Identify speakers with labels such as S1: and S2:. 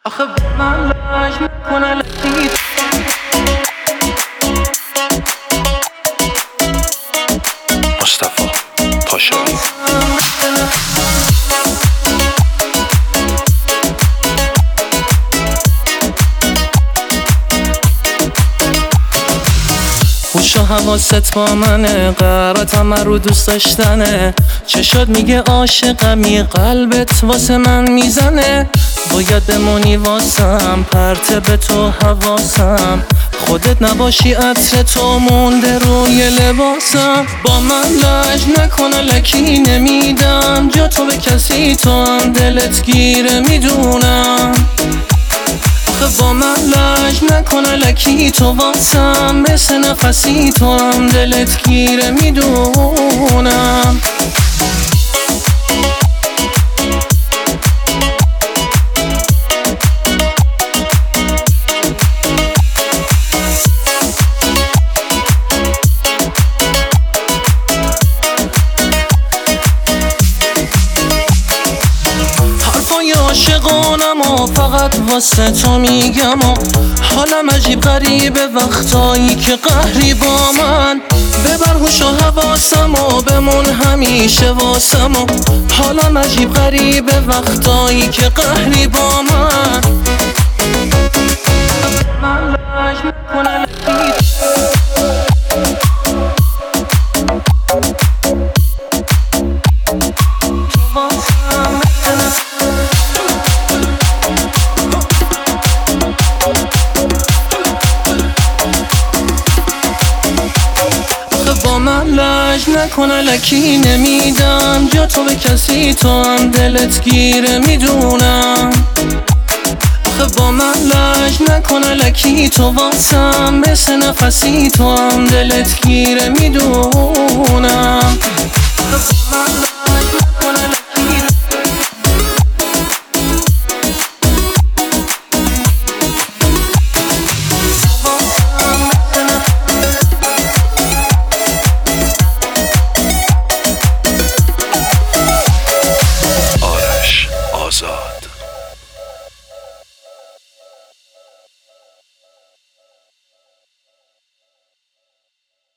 S1: آخه من لج نکنه لکی
S2: مصطفی پاشایی.
S1: هوش و حواست با منه، قرارتم رو دوست داشتنه. چشات میگه عاشقمی، قلبت واسه من میزنه. باید بمونی واسم، پرت به تو حواسم. خودت نباشی عطر تو مونده روی لباسم. با من لج نکنه لکی نمیدم جا تو به کسی، تو هم دلت گیره میدونم. با من لج نکنه لکی تو واسم، مثل نفسی تو هم دلت گیره میدونم. حرفای عاشقانم و فقط واسه تو میگم و حالم عجیب غریبه وقتایی که قهری با من. ببر هوش و حواسم و بمون همیشه واسم و حالم عجیب غریبه وقتایی که قهری با من. من لج نکنه لکی تو واسم با من لج نکنه لکی نمیدم جا تو به کسی، تو هم دلت گیره میدونم. آخه با من لج نکنه لکی تو واسم، مثل نفسی تو هم دلت گیره میدونم.